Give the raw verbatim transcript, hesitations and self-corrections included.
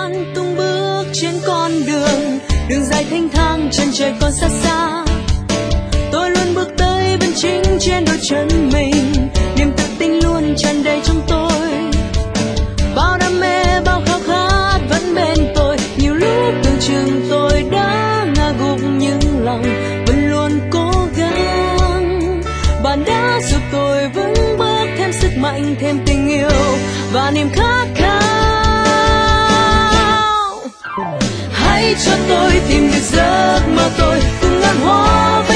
ngoan tung bước trên con đường, đường dài thênh thang chân trời còn xa xa. Tôi luôn bước tới bên chính trên đôi chân mình, niềm tự tin luôn tràn đầy trong tôi. Bao đam mê bao khao khát vẫn bên tôi, nhiều lúc tưởng chừng tôi đã ngã gục nhưng lòng vẫn luôn cố gắng. Bạn đã giúp tôi vững bước thêm sức mạnh, thêm tình yêu và niềm khát khao. Hãy cho tôi tìm được giấc mơ tôi cùng ngàn hoa.